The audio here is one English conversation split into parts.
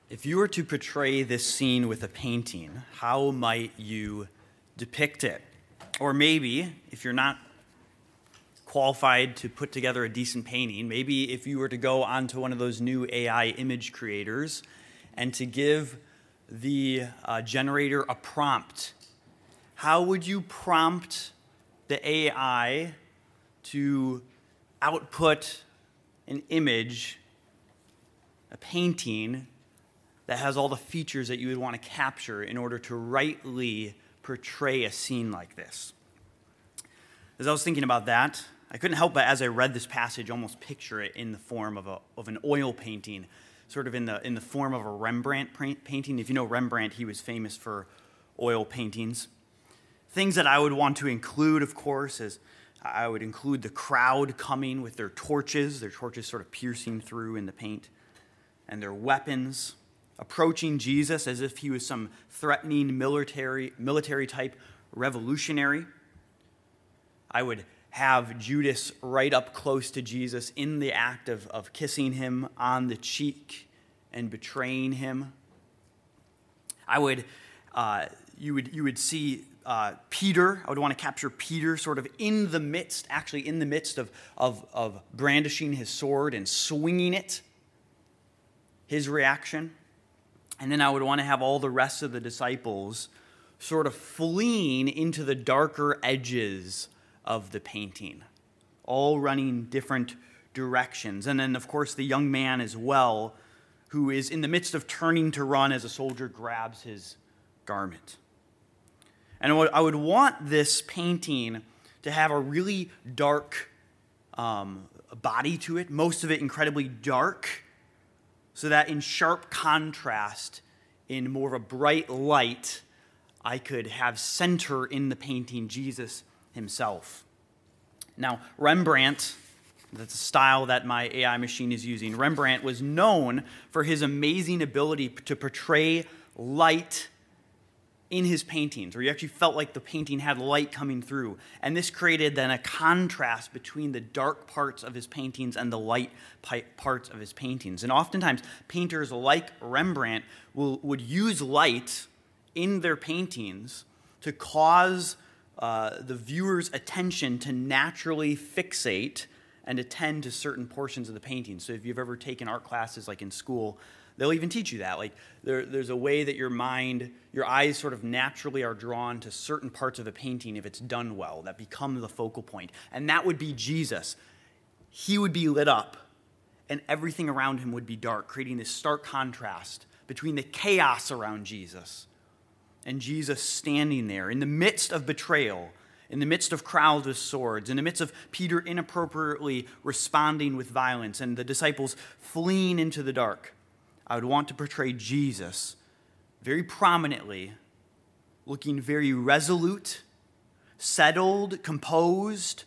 If you were to portray this scene with a painting, how might you depict it? Or maybe, if you're not qualified to put together a decent painting, maybe if you were to go onto one of those new AI image creators and to give the generator a prompt, how would you prompt the AI to output an image, a painting, that has all the features that you would want to capture in order to rightly portray a scene like this? As I was thinking about that, I couldn't help but, as I read this passage, almost picture it in the form of an oil painting, sort of in the form of a Rembrandt painting. If you know Rembrandt, he was famous for oil paintings. Things that I would want to include, of course, is I would include the crowd coming with their torches sort of piercing through in the paint, and their weapons, approaching Jesus as if he was some threatening military type revolutionary. I would have Judas right up close to Jesus in the act of kissing him on the cheek and betraying him. You would see Peter. I would want to capture Peter sort of in the midst of brandishing his sword and swinging it, his reaction. And then I would want to have all the rest of the disciples sort of fleeing into the darker edges of the painting, all running different directions. And then, of course, the young man as well, who is in the midst of turning to run as a soldier grabs his garment. And I would want this painting to have a really dark body to it, most of it incredibly dark, so that in sharp contrast, in more of a bright light, I could have center in the painting Jesus himself. Now, Rembrandt, that's a style that my AI machine is using. Rembrandt was known for his amazing ability to portray light in his paintings, where you actually felt like the painting had light coming through. And this created then a contrast between the dark parts of his paintings and the light parts of his paintings. And oftentimes, painters like Rembrandt would use light in their paintings to cause the viewer's attention to naturally fixate and attend to certain portions of the painting. So if you've ever taken art classes like in school, they'll even teach you that. Like there's a way that your eyes sort of naturally are drawn to certain parts of a painting if it's done well, that become the focal point. And that would be Jesus. He would be lit up, and everything around him would be dark, creating this stark contrast between the chaos around Jesus and Jesus standing there in the midst of betrayal, in the midst of crowds with swords, in the midst of Peter inappropriately responding with violence, and the disciples fleeing into the dark. I would want to portray Jesus very prominently, looking very resolute, settled, composed,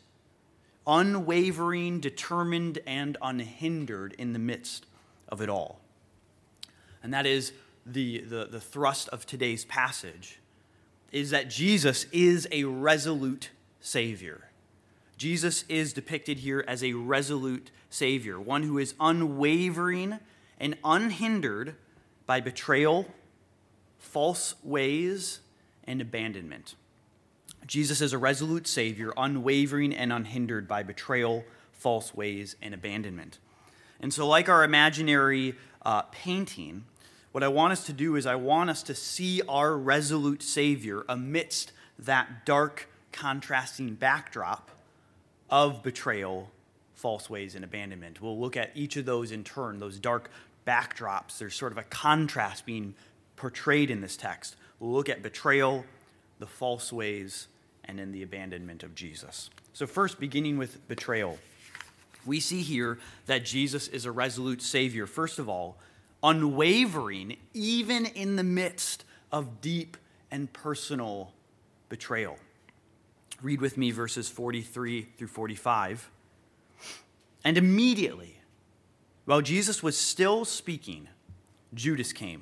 unwavering, determined, and unhindered in the midst of it all. And that is the thrust of today's passage, is that Jesus is a resolute Savior. Jesus is depicted here as a resolute Savior, one who is unwavering and unhindered by betrayal, false ways, and abandonment. Jesus is a resolute Savior, unwavering and unhindered by betrayal, false ways, and abandonment. And so, like our imaginary painting, what I want us to do is I want us to see our resolute Savior amidst that dark, contrasting backdrop of betrayal, false ways, and abandonment. We'll look at each of those in turn, those dark backdrops. There's sort of a contrast being portrayed in this text. We'll look at betrayal, the false ways, and then the abandonment of Jesus. So first, beginning with betrayal, we see here that Jesus is a resolute Savior. First of all, unwavering even in the midst of deep and personal betrayal. Read with me verses 43 through 45. And immediately, while Jesus was still speaking, Judas came,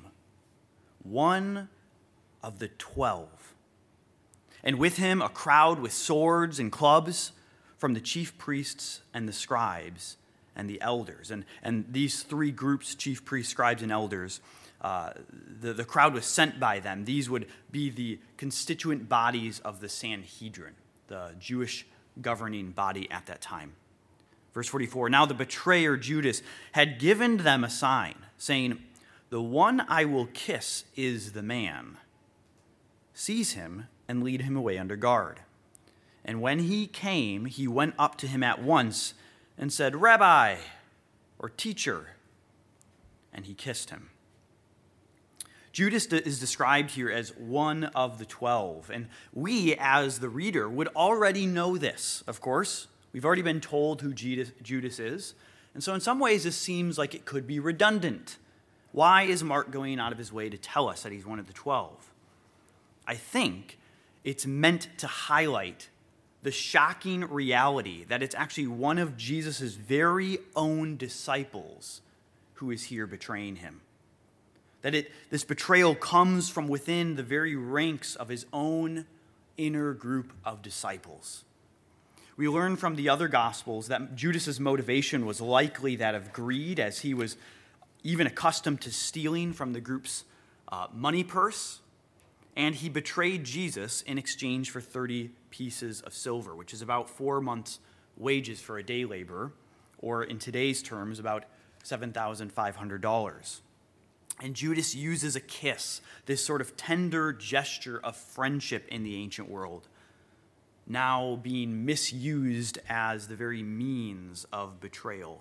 one of the 12, and with him a crowd with swords and clubs from the chief priests and the scribes, and the elders. And these three groups, chief priests, scribes, and elders, the crowd was sent by them. These would be the constituent bodies of the Sanhedrin, the Jewish governing body at that time. Verse 44, now the betrayer, Judas, had given them a sign, saying, the one I will kiss is the man. Seize him and lead him away under guard. And when he came, he went up to him at once and said, Rabbi, or teacher, and he kissed him. Judas is described here as one of the 12, and we, as the reader, would already know this, of course. We've already been told who Judas is, and so in some ways this seems like it could be redundant. Why is Mark going out of his way to tell us that he's one of the 12? I think it's meant to highlight the shocking reality that it's actually one of Jesus' very own disciples who is here betraying him. That this betrayal comes from within the very ranks of his own inner group of disciples. We learn from the other Gospels that Judas' motivation was likely that of greed, as he was even accustomed to stealing from the group's money purse, and he betrayed Jesus in exchange for 30 pieces of silver, which is about 4 months' wages for a day laborer, or in today's terms, about $7,500. And Judas uses a kiss, this sort of tender gesture of friendship in the ancient world, now being misused as the very means of betrayal.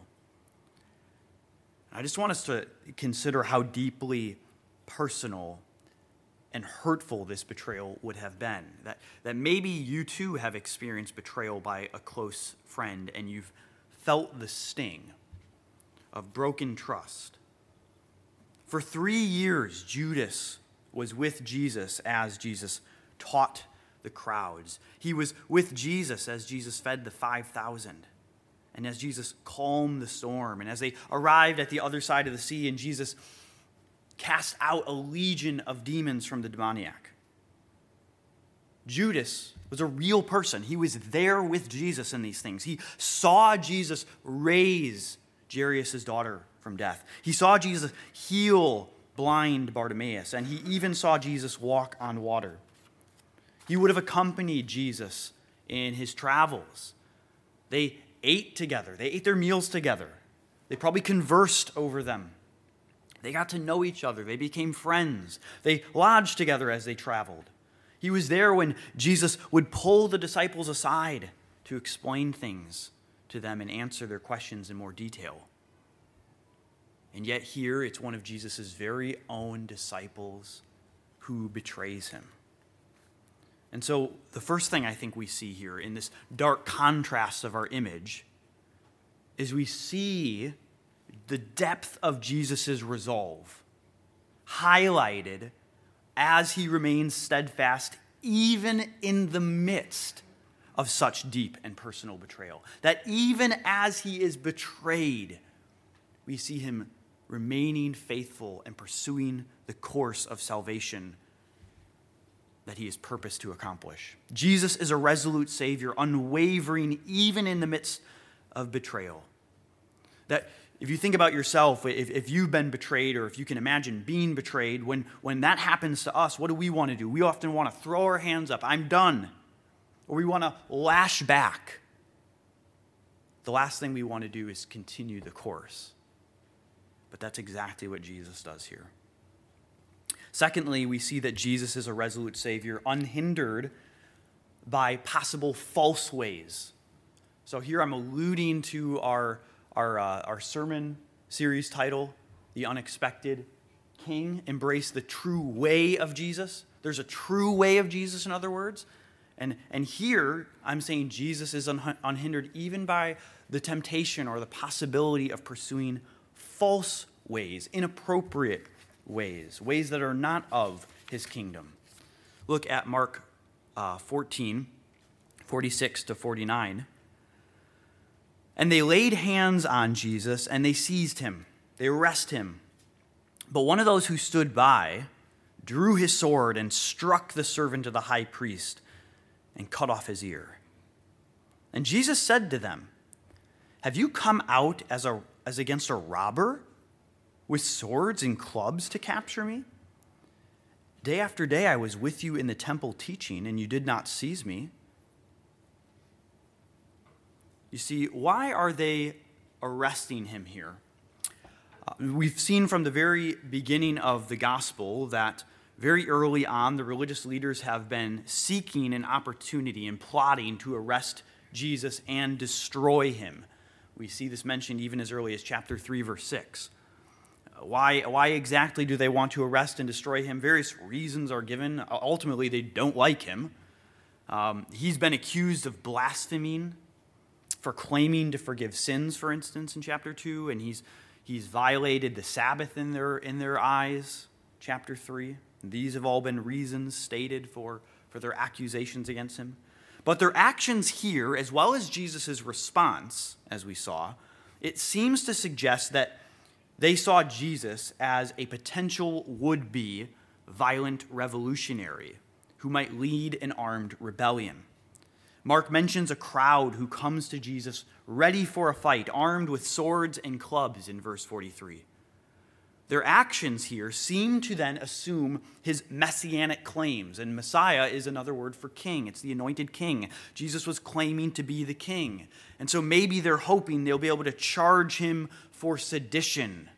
I just want us to consider how deeply personal and hurtful this betrayal would have been. That maybe you too have experienced betrayal by a close friend, and you've felt the sting of broken trust. For 3 years, Judas was with Jesus as Jesus taught the crowds. He was with Jesus as Jesus fed the 5,000. And as Jesus calmed the storm. And as they arrived at the other side of the sea, and Jesus cast out a legion of demons from the demoniac. Judas was a real person. He was there with Jesus in these things. He saw Jesus raise Jairus' daughter from death. He saw Jesus heal blind Bartimaeus, and he even saw Jesus walk on water. He would have accompanied Jesus in his travels. They ate together. They ate their meals together. They probably conversed over them. They got to know each other. They became friends. They lodged together as they traveled. He was there when Jesus would pull the disciples aside to explain things to them and answer their questions in more detail. And yet here, it's one of Jesus' very own disciples who betrays him. And so the first thing I think we see here in this dark contrast of our image is we see the depth of Jesus' resolve highlighted as he remains steadfast even in the midst of such deep and personal betrayal. That even as he is betrayed, we see him remaining faithful and pursuing the course of salvation that he is purposed to accomplish. Jesus is a resolute Savior, unwavering even in the midst of betrayal. That if you think about yourself, if you've been betrayed, or if you can imagine being betrayed, when that happens to us, what do we want to do? We often want to throw our hands up, I'm done. Or we want to lash back. The last thing we want to do is continue the course. But that's exactly what Jesus does here. Secondly, we see that Jesus is a resolute Savior, unhindered by possible false ways. So here I'm alluding to our sermon series title, The Unexpected King. Embrace the true way of Jesus. There's a true way of Jesus, in other words. And here I'm saying Jesus is unhindered even by the temptation or the possibility of pursuing false ways, inappropriate ways, ways that are not of his kingdom. Look at Mark 14, 46 to 49. And they laid hands on Jesus, and they seized him. They arrested him. But one of those who stood by drew his sword and struck the servant of the high priest and cut off his ear. And Jesus said to them, Have you come out as against a robber with swords and clubs to capture me? Day after day I was with you in the temple teaching, and you did not seize me. You see, why are they arresting him here? We've seen from the very beginning of the gospel that very early on, the religious leaders have been seeking an opportunity and plotting to arrest Jesus and destroy him. We see this mentioned even as early as chapter 3, verse 6. Why exactly do they want to arrest and destroy him? Various reasons are given. Ultimately, they don't like him. He's been accused of blaspheming, for claiming to forgive sins, for instance, in chapter 2, and he's violated the Sabbath in their eyes, chapter 3. These have all been reasons stated for their accusations against him. But their actions here, as well as Jesus' response, as we saw, it seems to suggest that they saw Jesus as a potential would-be violent revolutionary who might lead an armed rebellion. Mark mentions a crowd who comes to Jesus ready for a fight, armed with swords and clubs in verse 43. Their actions here seem to then assume his messianic claims, and Messiah is another word for king. It's the anointed king. Jesus was claiming to be the king. And so maybe they're hoping they'll be able to charge him for sedition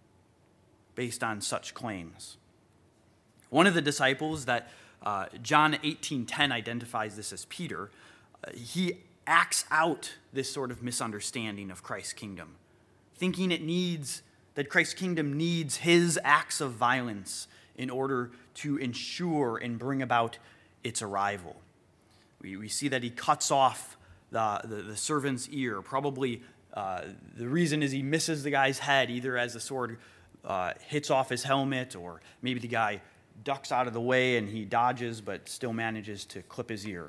based on such claims. One of the disciples that John 18:10 identifies this as Peter, he acts out this sort of misunderstanding of Christ's kingdom, thinking that Christ's kingdom needs his acts of violence in order to ensure and bring about its arrival. We see that he cuts off the servant's ear. Probably the reason is he misses the guy's head, either as the sword hits off his helmet, or maybe the guy ducks out of the way and he dodges but still manages to clip his ear.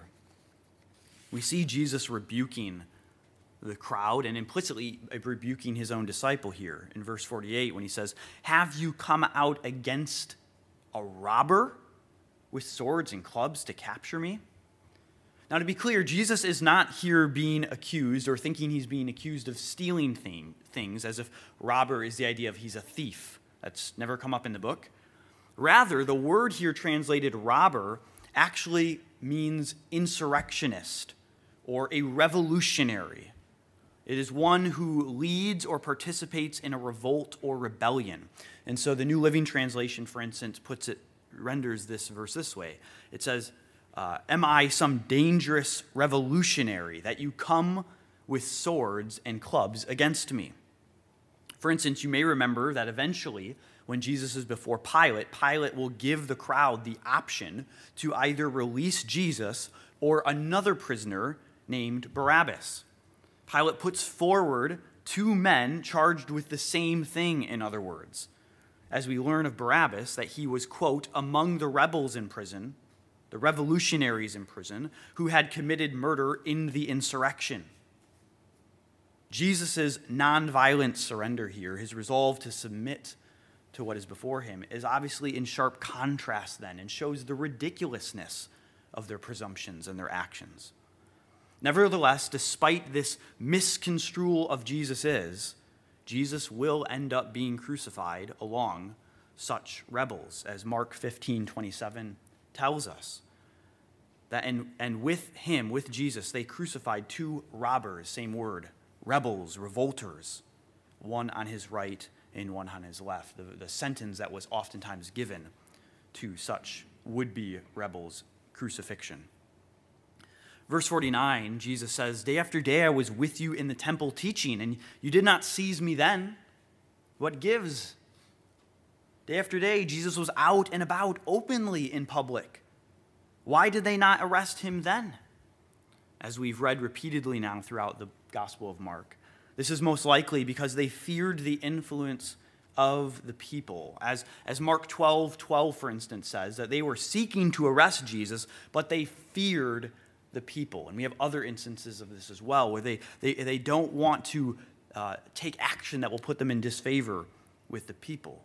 We see Jesus rebuking the crowd and implicitly rebuking his own disciple here in verse 48 when he says, "Have you come out against a robber with swords and clubs to capture me?" Now, to be clear, Jesus is not here being accused or thinking he's being accused of stealing things, as if robber is the idea of he's a thief. That's never come up in the book. Rather, the word here translated robber actually means insurrectionist or a revolutionary. It is one who leads or participates in a revolt or rebellion. And so the New Living Translation, for instance, renders this verse this way. It says, am I some dangerous revolutionary that you come with swords and clubs against me? For instance, you may remember that eventually, when Jesus is before Pilate, Pilate will give the crowd the option to either release Jesus or another prisoner named Barabbas. Pilate puts forward two men charged with the same thing, in other words. As we learn of Barabbas, that he was, quote, among the rebels in prison, the revolutionaries in prison, who had committed murder in the insurrection. Jesus' nonviolent surrender here, his resolve to submit to what is before him, is obviously in sharp contrast then and shows the ridiculousness of their presumptions and their actions. Nevertheless, despite this misconstrual of Jesus will end up being crucified along such rebels, as Mark 15:27 tells us. That and with him, with Jesus, they crucified two robbers, same word, rebels, revolters, one on his right and one on his left. The sentence that was oftentimes given to such would-be rebels, crucifixion. Verse 49, Jesus says, "Day after day I was with you in the temple teaching, and you did not seize me then. What gives?" Day after day, Jesus was out and about openly in public. Why did they not arrest him then? As we've read repeatedly now throughout the Gospel of Mark, this is most likely because they feared the influence of the people. As Mark 12:12, for instance, says, that they were seeking to arrest Jesus, but they feared the people. And we have other instances of this as well, where they don't want to take action that will put them in disfavor with the people.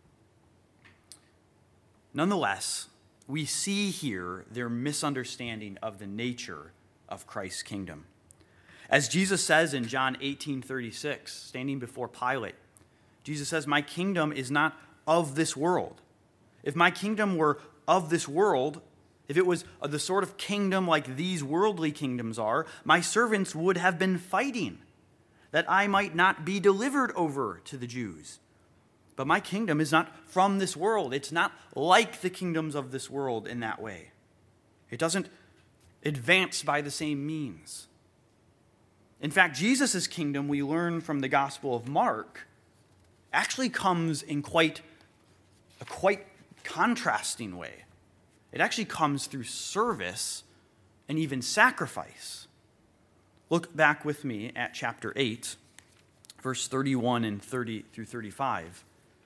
Nonetheless, we see here their misunderstanding of the nature of Christ's kingdom. As Jesus says in John 18:36, standing before Pilate, Jesus says, "My kingdom is not of this world. If my kingdom were of this world, if it was the sort of kingdom like these worldly kingdoms are, my servants would have been fighting, that I might not be delivered over to the Jews. But my kingdom is not from this world. It's not like the kingdoms of this world in that way. It doesn't advance by the same means." In fact, Jesus' kingdom, we learn from the Gospel of Mark, actually comes in a quite contrasting way. It actually comes through service and even sacrifice. Look back with me at chapter 8, verse 31 and 30 through 35.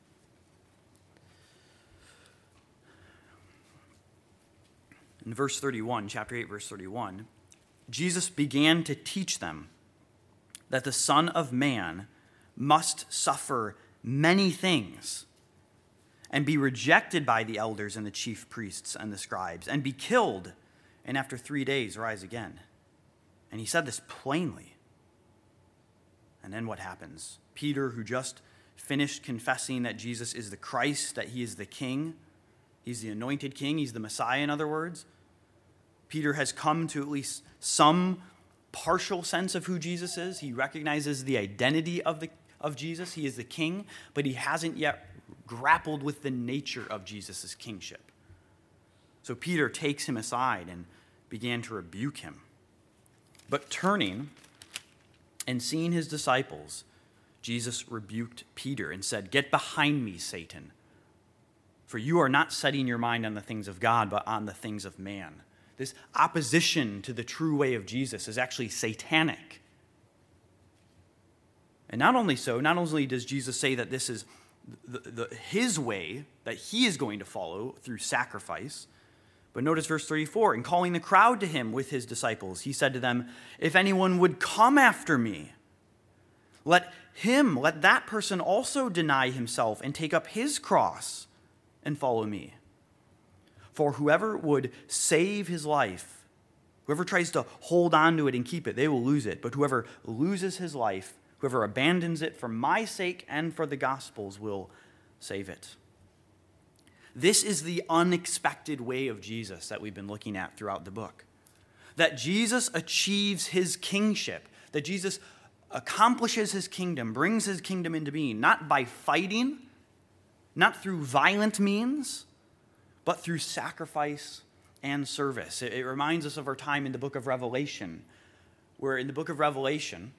In verse 31, chapter 8, verse 31, Jesus began to teach them that the Son of Man must suffer many things and be rejected by the elders and the chief priests and the scribes and be killed, and after 3 days rise again. And he said this plainly. And then what happens? Peter, who just finished confessing that Jesus is the Christ, that he is the King, he's the anointed King, he's the Messiah, in other words. Peter has come to at least some partial sense of who Jesus is. He recognizes the identity of Jesus. He is the King, but he hasn't yet grappled with the nature of Jesus' kingship. So Peter takes him aside and began to rebuke him. But turning and seeing his disciples, Jesus rebuked Peter and said, "Get behind me, Satan, for you are not setting your mind on the things of God, but on the things of man." This opposition to the true way of Jesus is actually satanic. And not only does Jesus say that this is his way that he is going to follow through sacrifice, but notice verse 34, "And calling the crowd to him with his disciples, he said to them, 'If anyone would come after me, let that person also deny himself and take up his cross and follow me. For whoever would save his life, whoever tries to hold on to it and keep it, they will lose it. But whoever loses his life, whoever abandons it for my sake and for the gospel's, will save it.'" This is the unexpected way of Jesus that we've been looking at throughout the book. That Jesus achieves his kingship, that Jesus accomplishes his kingdom, brings his kingdom into being, not by fighting, not through violent means, but through sacrifice and service. It reminds us of our time in the book of Revelation, where in the book of Revelation,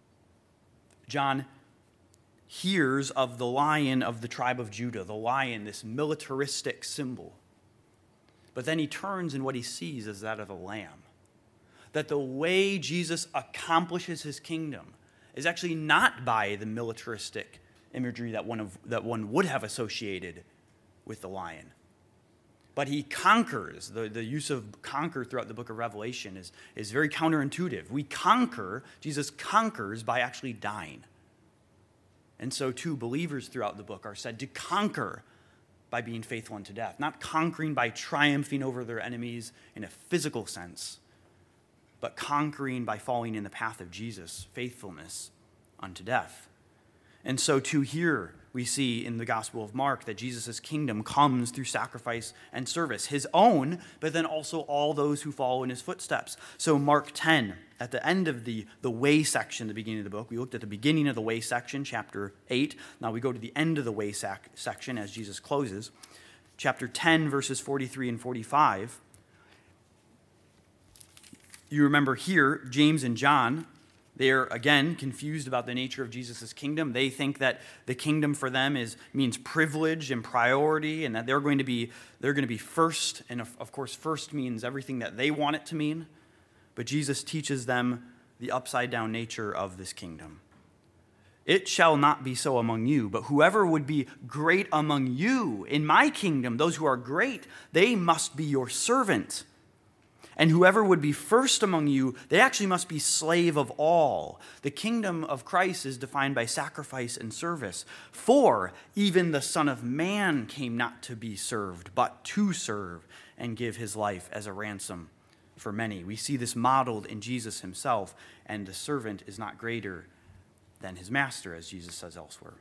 John hears of the Lion of the tribe of Judah, the lion, this militaristic symbol. But then he turns and what he sees is that of a lamb. That the way Jesus accomplishes his kingdom is actually not by the militaristic imagery that one would have associated with the lion. But he conquers. The use of conquer throughout the book of Revelation is very counterintuitive. Jesus conquers by actually dying. And so too, believers throughout the book are said to conquer by being faithful unto death. Not conquering by triumphing over their enemies in a physical sense, but conquering by following in the path of Jesus, faithfulness unto death. And so too here we see in the Gospel of Mark that Jesus' kingdom comes through sacrifice and service, his own, but then also all those who follow in his footsteps. So Mark 10, at the end of the way section, the beginning of the book, we looked at the beginning of the way section, chapter 8. Now we go to the end of the way section as Jesus closes. Chapter 10, verses 43 and 45. You remember here, James and John, they're, again, confused about the nature of Jesus' kingdom. They think that the kingdom for them means privilege and priority, and that they're going to be first. And of course, first means everything that they want it to mean. But Jesus teaches them the upside-down nature of this kingdom. "It shall not be so among you, but whoever would be great among you in my kingdom, those who are great, they must be your servant. And whoever would be first among you, they actually must be slave of all." The kingdom of Christ is defined by sacrifice and service. "For even the Son of Man came not to be served, but to serve and give his life as a ransom for many. We see this modeled in Jesus himself, and the servant is not greater than his master, as Jesus says elsewhere.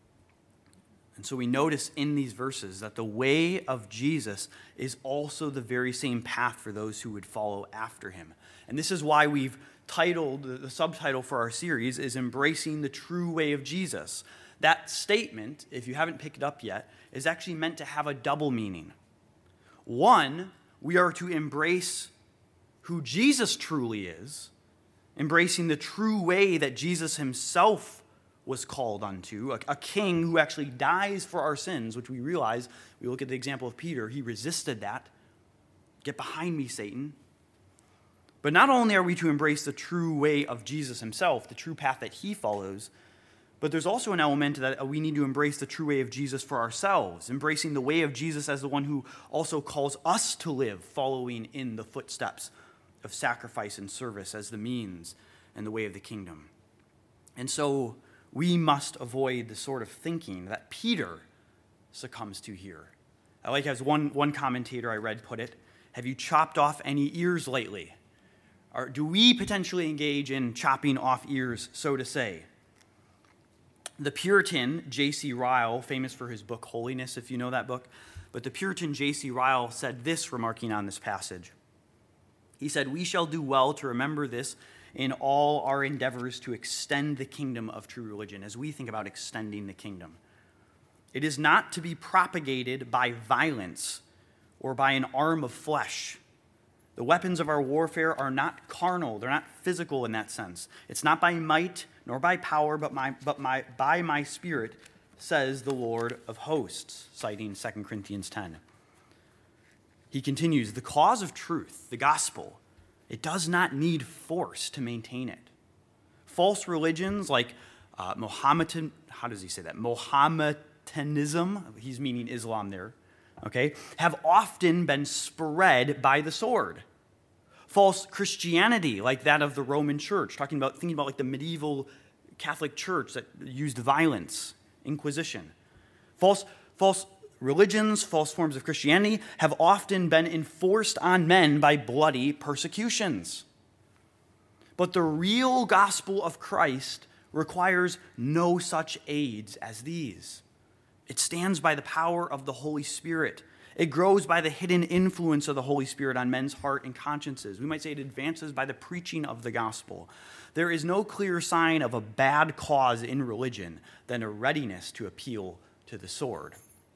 And so we notice in these verses that the way of Jesus is also the very same path for those who would follow after him. And this is why we've titled, the subtitle for our series is Embracing the True Way of Jesus. That statement, if you haven't picked it up yet, is actually meant to have a double meaning. One, we are to embrace who Jesus truly is, embracing the true way that Jesus himself was called unto, a king who actually dies for our sins, which we realize, we look at the example of Peter, he resisted that. Get behind me, Satan. But not only are we to embrace the true way of Jesus himself, the true path that he follows, but there's also an element that we need to embrace the true way of Jesus for ourselves, embracing the way of Jesus as the one who also calls us to live, following in the footsteps of sacrifice and service as the means and the way of the kingdom. And so we must avoid the sort of thinking that Peter succumbs to here. I like as one commentator I read put it, have you chopped off any ears lately? Or do we potentially engage in chopping off ears, so to say? The Puritan J.C. Ryle, famous for his book Holiness, if you know that book, but the Puritan J.C. Ryle said this, remarking on this passage. He said, "We shall do well to remember this in all our endeavors to extend the kingdom of true religion," as we think about extending the kingdom. It is not to be propagated by violence or by an arm of flesh. The weapons of our warfare are not carnal. They're not physical in that sense. It's not by might nor by power, but by my Spirit, says the Lord of hosts, citing 2 Corinthians 10. He continues, the cause of truth, the gospel, it does not need force to maintain it. False religions like Mohammedanism, he's meaning Islam there, okay, have often been spread by the sword. False Christianity, like that of the Roman Church, thinking about like the medieval Catholic Church that used violence, Inquisition. False religions, false forms of Christianity have often been enforced on men by bloody persecutions. But the real gospel of Christ requires no such aids as these. It stands by the power of the Holy Spirit. It grows by the hidden influence of the Holy Spirit on men's heart and consciences. We might say it advances by the preaching of the gospel. There is no clearer sign of a bad cause in religion than a readiness to appeal to the sword.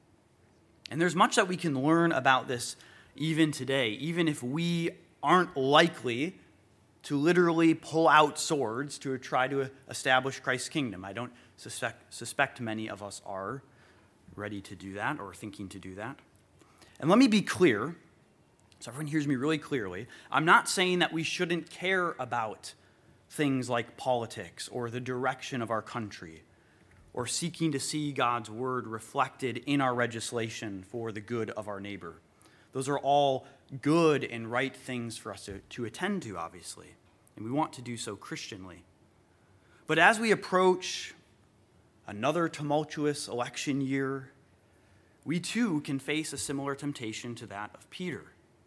And there's much that we can learn about this even today, even if we aren't likely to literally pull out swords to try to establish Christ's kingdom. I don't suspect many of us are ready to do that or thinking to do that. And let me be clear, so everyone hears me really clearly. I'm not saying that we shouldn't care about things like politics or the direction of our country or seeking to see God's word reflected in our legislation for the good of our neighbor. Those are all good and right things for us to attend to, obviously, and we want to do so Christianly. But as we approach another tumultuous election year, we too can face a similar temptation to that of Peter.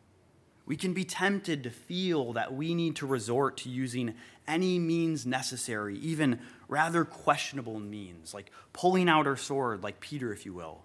We can be tempted to feel that we need to resort to using any means necessary, even rather questionable means, like pulling out our sword, like Peter, if you will,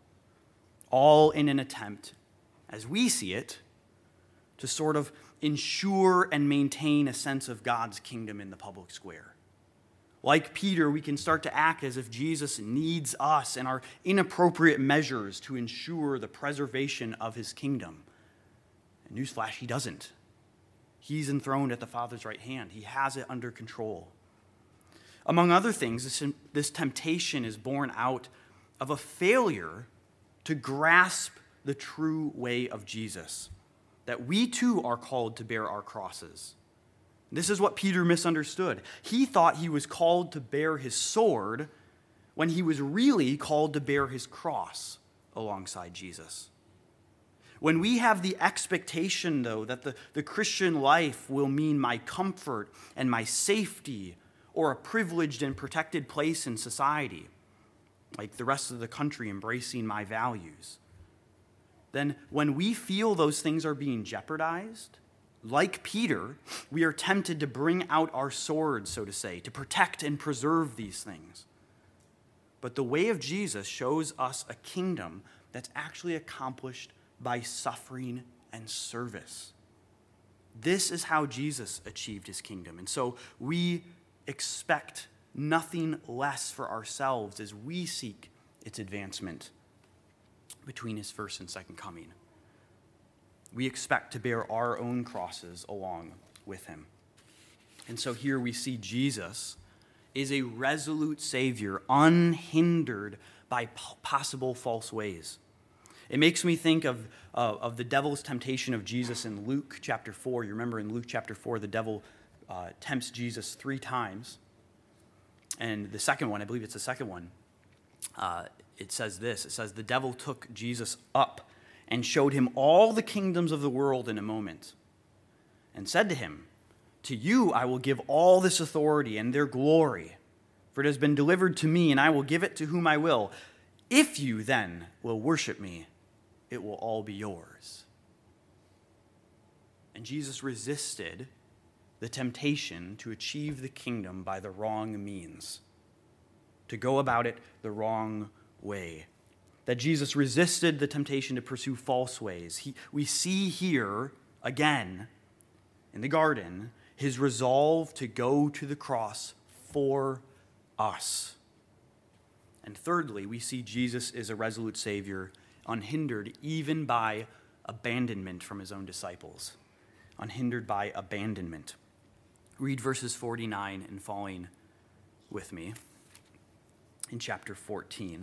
all in an attempt, as we see it, to sort of ensure and maintain a sense of God's kingdom in the public square. Like Peter, we can start to act as if Jesus needs us and our inappropriate measures to ensure the preservation of his kingdom. And newsflash, he doesn't. He's enthroned at the Father's right hand. He has it under control. Among other things, this temptation is born out of a failure to grasp the true way of Jesus, that we too are called to bear our crosses. This is what Peter misunderstood. He thought he was called to bear his sword when he was really called to bear his cross alongside Jesus. When we have the expectation, though, that the Christian life will mean my comfort and my safety or a privileged and protected place in society, like the rest of the country embracing my values, then when we feel those things are being jeopardized, like Peter, we are tempted to bring out our swords, so to say, to protect and preserve these things. But the way of Jesus shows us a kingdom that's actually accomplished by suffering and service. This is how Jesus achieved his kingdom. And so we expect nothing less for ourselves as we seek its advancement between his first and second coming. We expect to bear our own crosses along with him. And so here we see Jesus is a resolute Savior, unhindered by possible false ways. It makes me think of the devil's temptation of Jesus in Luke chapter 4. You remember in Luke chapter 4, the devil tempts Jesus 3 times. And the second one, I believe it's the second one, it says this. It says, the devil took Jesus up and showed him all the kingdoms of the world in a moment, and said to him, to you I will give all this authority and their glory, for it has been delivered to me, and I will give it to whom I will. If you then will worship me, it will all be yours. And Jesus resisted the temptation to achieve the kingdom by the wrong means, to go about it the wrong way. That Jesus resisted the temptation to pursue false ways. We see here, again, in the garden, his resolve to go to the cross for us. And thirdly, we see Jesus is a resolute Savior, unhindered even by abandonment from his own disciples. Unhindered by abandonment. Read verses 49 and following with me in chapter 14.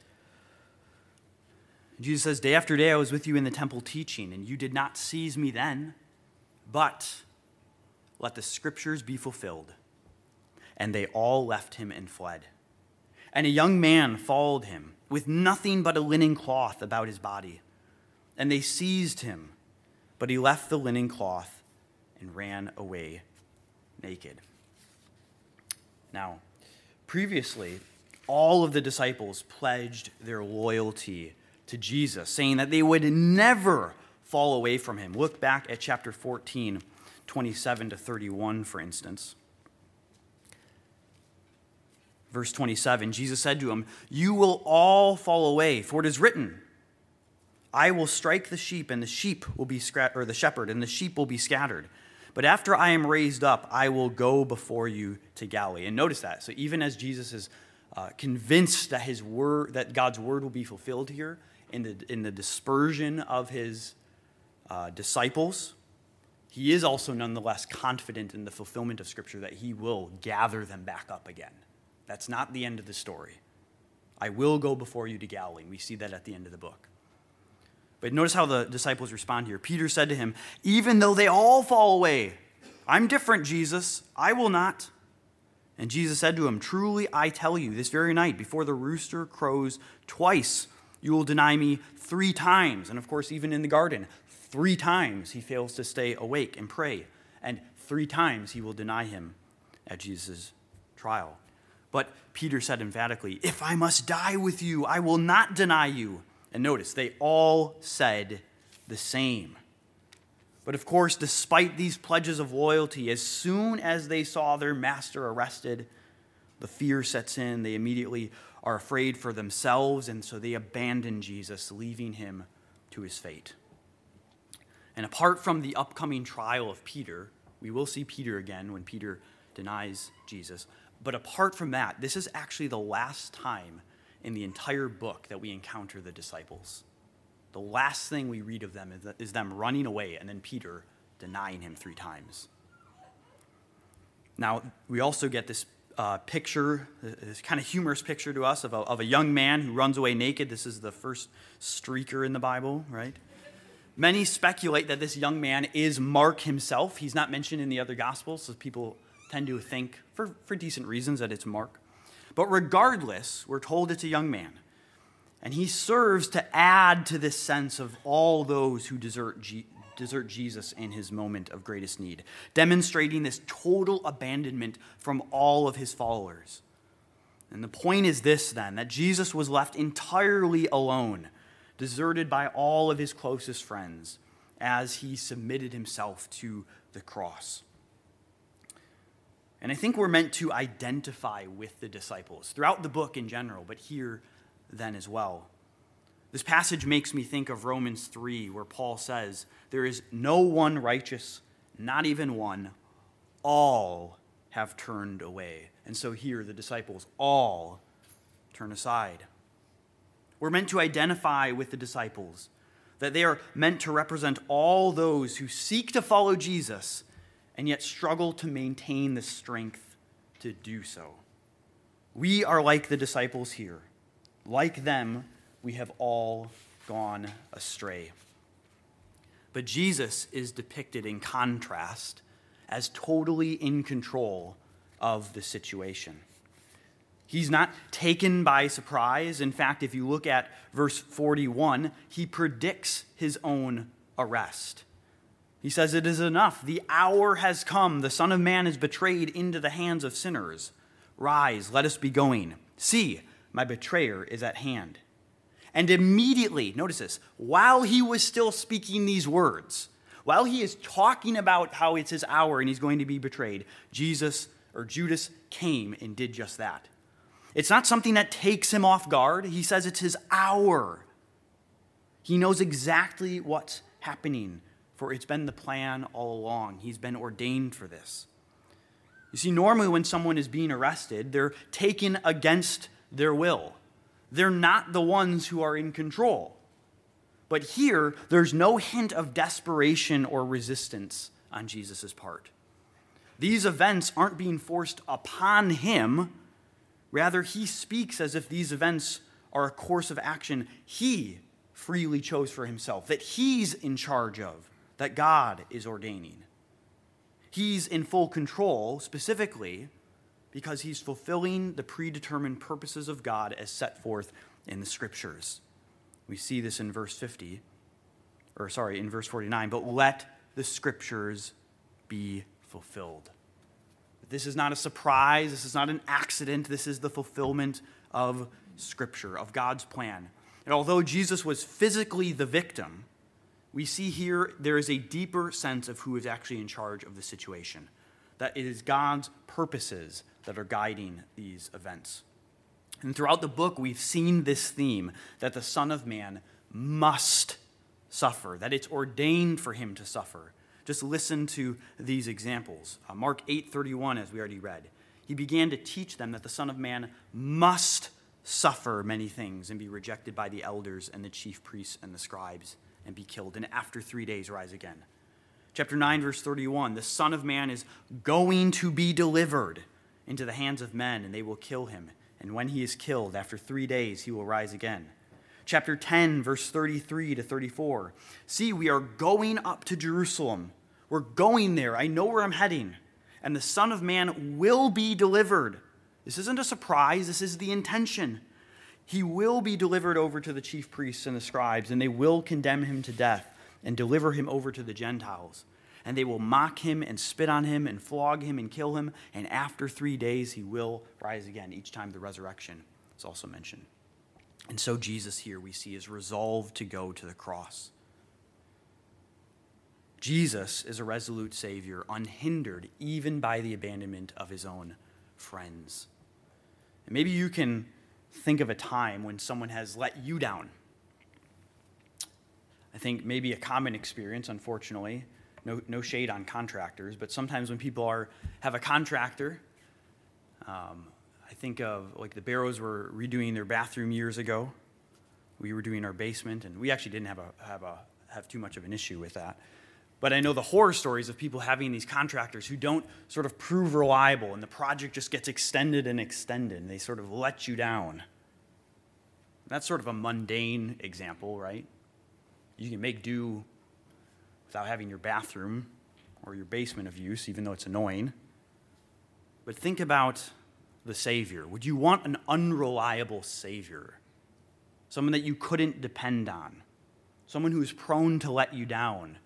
Jesus says, day after day I was with you in the temple teaching, and you did not seize me then, but let the scriptures be fulfilled. And they all left him and fled. And a young man followed him, with nothing but a linen cloth about his body. And they seized him, but he left the linen cloth and ran away naked. Now, previously, all of the disciples pledged their loyalty to Jesus, saying that they would never fall away from him. Look back at chapter 14, 27 to 31, for instance. Verse 27, Jesus said to him, you will all fall away, for it is written, I will strike the sheep, and the sheep will be the shepherd, and the sheep will be scattered. But after I am raised up, I will go before you to Galilee. And notice that. So even as Jesus is convinced that his word, that God's word will be fulfilled here in the dispersion of his disciples, he is also nonetheless confident in the fulfillment of Scripture that he will gather them back up again. That's not the end of the story. I will go before you to Galilee. We see that at the end of the book. But notice how the disciples respond here. Peter said to him, even though they all fall away, I'm different, Jesus. I will not. And Jesus said to him, truly I tell you, this very night, before the rooster crows twice, you will deny me 3 times. And of course, even in the garden, 3 times he fails to stay awake and pray. And 3 times he will deny him at Jesus' trial. But Peter said emphatically, if I must die with you, I will not deny you. And notice, they all said the same. But of course, despite these pledges of loyalty, as soon as they saw their master arrested, the fear sets in. They immediately are afraid for themselves, and so they abandon Jesus, leaving him to his fate. And apart from the upcoming trial of Peter, we will see Peter again when Peter denies Jesus. But apart from that, this is actually the last time in the entire book that we encounter the disciples. The last thing we read of them is them running away and then Peter denying him 3 times. Now, we also get this picture, this kind of humorous picture to us of a young man who runs away naked. This is the first streaker in the Bible, right? Many speculate that this young man is Mark himself. He's not mentioned in the other Gospels, so people tend to think, for decent reasons, that it's Mark. But regardless, we're told it's a young man. And he serves to add to this sense of all those who desert Jesus in his moment of greatest need, demonstrating this total abandonment from all of his followers. And the point is this, then, that Jesus was left entirely alone, deserted by all of his closest friends. as he submitted himself to the cross. And I think we're meant to identify with the disciples throughout the book in general, but here then as well. This passage makes me think of Romans 3, where Paul says, "There is no one righteous, not even one. All have turned away." And so here the disciples all turn aside. We're meant to identify with the disciples, that they are meant to represent all those who seek to follow Jesus and yet struggle to maintain the strength to do so. We are like the disciples here. Like them, we have all gone astray. But Jesus is depicted in contrast as totally in control of the situation. He's not taken by surprise. In fact, if you look at verse 41, he predicts his own arrest. He says, "It is enough. The hour has come. The Son of Man is betrayed into the hands of sinners. Rise, let us be going. See, my betrayer is at hand." And immediately, notice this, while he was still speaking these words, while he is talking about how it's his hour and he's going to be betrayed, Judas came and did just that. It's not something that takes him off guard. He says it's his hour. He knows exactly what's happening, for it's been the plan all along. He's been ordained for this. You see, normally when someone is being arrested, they're taken against their will. They're not the ones who are in control. But here, there's no hint of desperation or resistance on Jesus' part. These events aren't being forced upon him. Rather, he speaks as if these events are a course of action he freely chose for himself, that he's in charge of, that God is ordaining. He's in full control, specifically because he's fulfilling the predetermined purposes of God as set forth in the Scriptures. We see this in verse 49, "But let the Scriptures be fulfilled." This is not a surprise. This is not an accident. This is the fulfillment of Scripture, of God's plan. And although Jesus was physically the victim, we see here there is a deeper sense of who is actually in charge of the situation, that it is God's purposes that are guiding these events. And throughout the book, we've seen this theme, that the Son of Man must suffer, that it's ordained for him to suffer. Just listen to these examples. Mark 8:31, as we already read. "He began to teach them that the Son of Man must suffer many things and be rejected by the elders and the chief priests and the scribes and be killed, and after 3 days rise again." Chapter 9, verse 31, "The Son of Man is going to be delivered into the hands of men, and they will kill him. And when he is killed, after 3 days, he will rise again." Chapter 10, verse 33 to 34, "See, we are going up to Jerusalem. We're going there. I know where I'm heading. And the Son of Man will be delivered." This isn't a surprise. This is the intention. He will be delivered over to the chief priests and the scribes, and they will condemn him to death and deliver him over to the Gentiles. And they will mock him and spit on him and flog him and kill him. And after 3 days, he will rise again. Each time the resurrection is also mentioned. And so Jesus here we see is resolved to go to the cross. Jesus is a resolute Savior, unhindered even by the abandonment of his own friends. And maybe you can think of a time when someone has let you down. I think maybe a common experience, unfortunately, no shade on contractors, but sometimes when people have a contractor, I think of like the Barrows were redoing their bathroom years ago. We were doing our basement, and we actually didn't have too much of an issue with that. But I know the horror stories of people having these contractors who don't sort of prove reliable, and the project just gets extended and extended, and they sort of let you down. That's sort of a mundane example, right? You can make do without having your bathroom or your basement of use, even though it's annoying. But think about the Savior. Would you want an unreliable Savior? Someone that you couldn't depend on? Someone who is prone to let you down?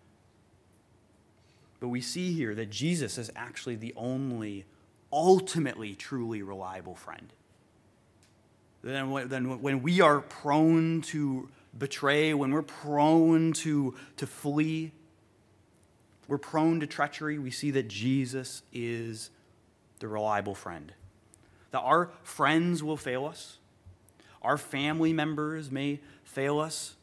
But we see here that Jesus is actually the only ultimately truly reliable friend. Then when we are prone to betray, when we're prone to flee, we're prone to treachery, we see that Jesus is the reliable friend. That our friends will fail us. Our family members may fail us.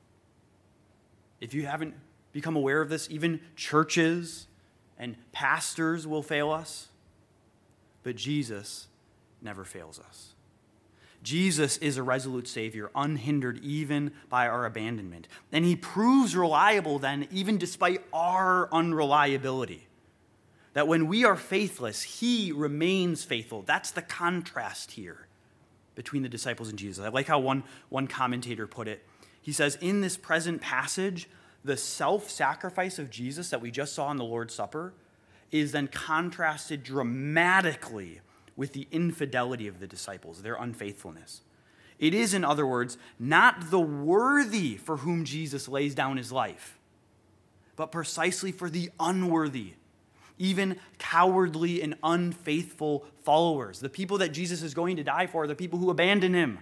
If you haven't become aware of this, even churches and pastors will fail us. But Jesus never fails us. Jesus is a resolute Savior, unhindered even by our abandonment. And he proves reliable then, even despite our unreliability. That when we are faithless, he remains faithful. That's the contrast here between the disciples and Jesus. I like how one commentator put it. He says, in this present passage, the self-sacrifice of Jesus that we just saw in the Lord's Supper is then contrasted dramatically with the infidelity of the disciples, their unfaithfulness. It is, in other words, not the worthy for whom Jesus lays down his life, but precisely for the unworthy, even cowardly and unfaithful followers. The people that Jesus is going to die for are the people who abandon him.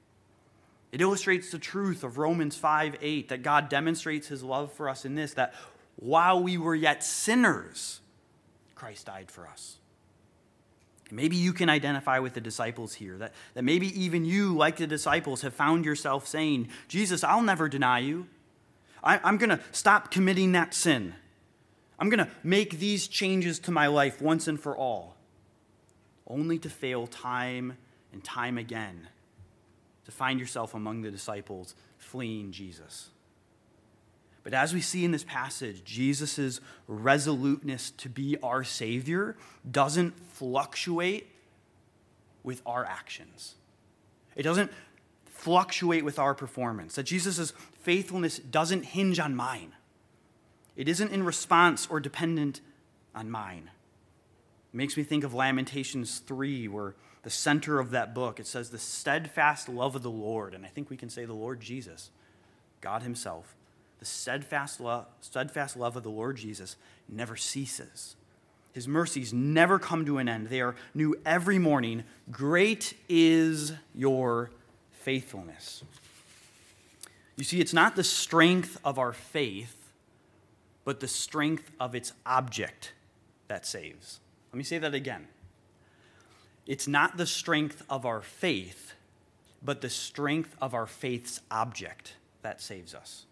It illustrates the truth of Romans 5:8, that God demonstrates his love for us in this, that while we were yet sinners, Christ died for us. Maybe you can identify with the disciples here, that maybe even you, like the disciples, have found yourself saying, Jesus, I'll never deny you. I'm going to stop committing that sin. I'm going to make these changes to my life once and for all, only to fail time and time again, to find yourself among the disciples fleeing Jesus. But as we see in this passage, Jesus' resoluteness to be our Savior doesn't fluctuate with our actions. It doesn't fluctuate with our performance. That Jesus' faithfulness doesn't hinge on mine. It isn't in response or dependent on mine. It makes me think of Lamentations 3, where the center of that book, it says, the steadfast love of the Lord, and I think we can say the Lord Jesus, God himself, the steadfast love of the Lord Jesus never ceases. His mercies never come to an end. They are new every morning. Great is your faithfulness. You see, it's not the strength of our faith, but the strength of its object that saves. Let me say that again. It's not the strength of our faith, but the strength of our faith's object that saves us.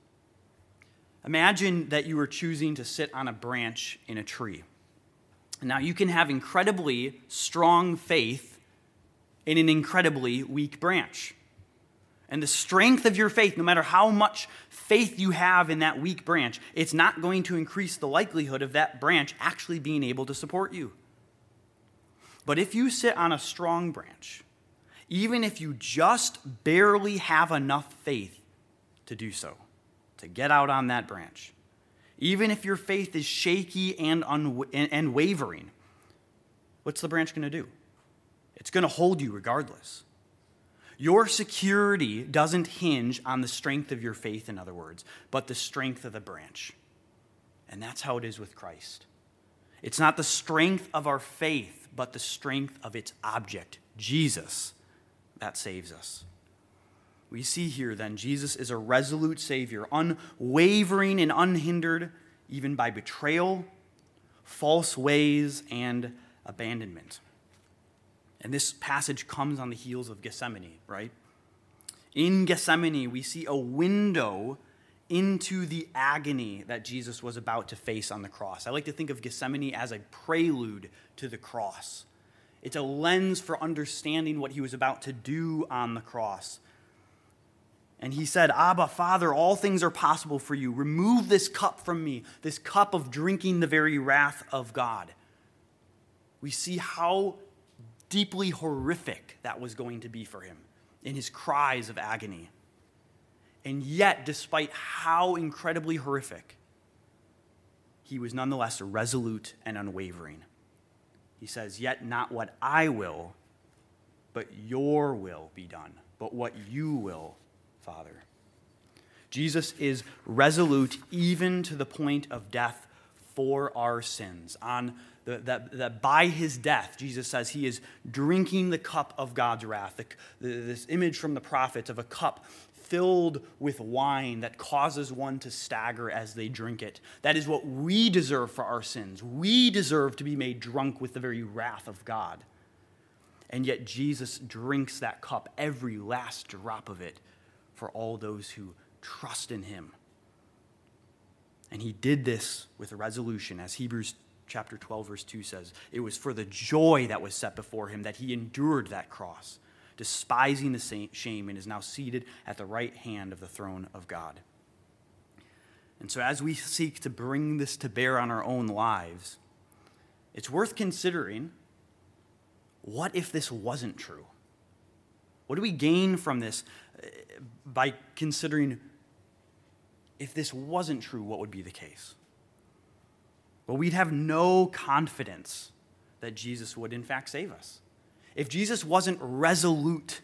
Imagine that you were choosing to sit on a branch in a tree. Now, you can have incredibly strong faith in an incredibly weak branch. And the strength of your faith, no matter how much faith you have in that weak branch, it's not going to increase the likelihood of that branch actually being able to support you. But if you sit on a strong branch, even if you just barely have enough faith to do so, to get out on that branch, even if your faith is shaky and wavering, what's the branch going to do? It's going to hold you regardless. Your security doesn't hinge on the strength of your faith, in other words, but the strength of the branch. And that's how it is with Christ. It's not the strength of our faith, but the strength of its object, Jesus, that saves us. We see here then, Jesus is a resolute Savior, unwavering and unhindered even by betrayal, false ways, and abandonment. And this passage comes on the heels of Gethsemane, right? In Gethsemane, we see a window into the agony that Jesus was about to face on the cross. I like to think of Gethsemane as a prelude to the cross. It's a lens for understanding what he was about to do on the cross. And he said, Abba, Father, all things are possible for you. Remove this cup from me, this cup of drinking the very wrath of God. We see how deeply horrific that was going to be for him in his cries of agony. And yet, despite how incredibly horrific, he was nonetheless resolute and unwavering. He says, yet not what I will, but your will be done, but what you will, Father. Jesus is resolute even to the point of death for our sins. That by his death, Jesus says he is drinking the cup of God's wrath. This image from the prophets of a cup filled with wine that causes one to stagger as they drink it. That is what we deserve for our sins. We deserve to be made drunk with the very wrath of God. And yet Jesus drinks that cup, every last drop of it, for all those who trust in him. And he did this with a resolution, as Hebrews chapter 12, verse 2 says. It was for the joy that was set before him that he endured that cross, despising the shame, and is now seated at the right hand of the throne of God. And so as we seek to bring this to bear on our own lives, it's worth considering, what if this wasn't true? What do we gain from this by considering, if this wasn't true, what would be the case? Well, we'd have no confidence that Jesus would in fact save us. If Jesus wasn't resolute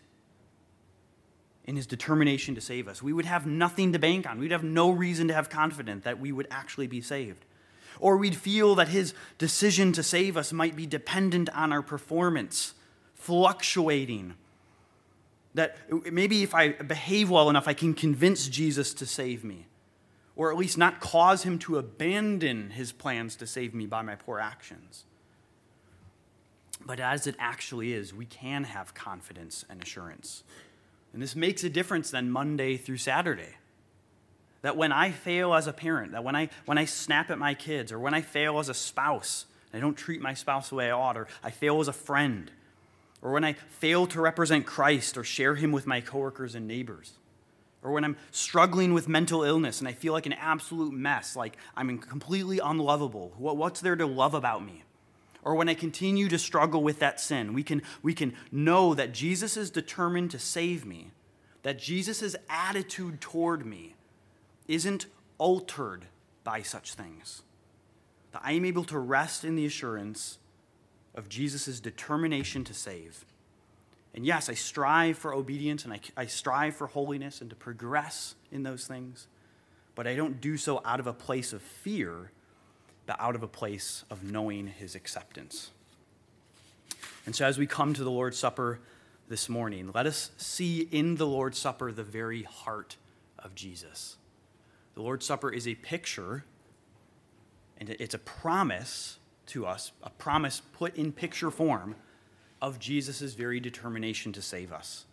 in his determination to save us, we would have nothing to bank on. We'd have no reason to have confidence that we would actually be saved. Or we'd feel that his decision to save us might be dependent on our performance, fluctuating. That maybe if I behave well enough, I can convince Jesus to save me. Or at least not cause him to abandon his plans to save me by my poor actions. But as it actually is, we can have confidence and assurance. And this makes a difference than Monday through Saturday. That when I fail as a parent, that when I snap at my kids, or when I fail as a spouse, and I don't treat my spouse the way I ought, or I fail as a friend, or when I fail to represent Christ or share him with my coworkers and neighbors, or when I'm struggling with mental illness and I feel like an absolute mess, like I'm completely unlovable, what's there to love about me? Or when I continue to struggle with that sin, we can know that Jesus is determined to save me, that Jesus' attitude toward me isn't altered by such things, that I am able to rest in the assurance of Jesus' determination to save. And yes, I strive for obedience and I strive for holiness and to progress in those things, but I don't do so out of a place of fear, but out of a place of knowing his acceptance. And so as we come to the Lord's Supper this morning, let us see in the Lord's Supper the very heart of Jesus. The Lord's Supper is a picture, and it's a promise to us, a promise put in picture form of Jesus' very determination to save us.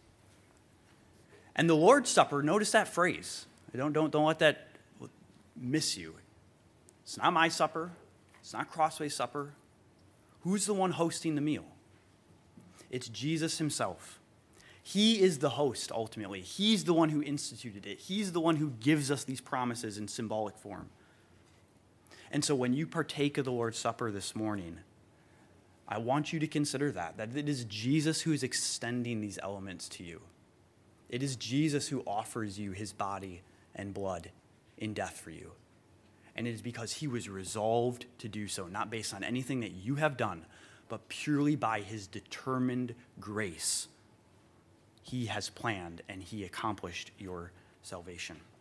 And the Lord's Supper, notice that phrase. Don't let that miss you. It's not my supper. It's not Crossway's supper. Who's the one hosting the meal? It's Jesus himself. He is the host, ultimately. He's the one who instituted it. He's the one who gives us these promises in symbolic form. And so when you partake of the Lord's Supper this morning, I want you to consider that it is Jesus who is extending these elements to you. It is Jesus who offers you his body and blood in death for you. And it is because he was resolved to do so, not based on anything that you have done, but purely by his determined grace. He has planned and he accomplished your salvation.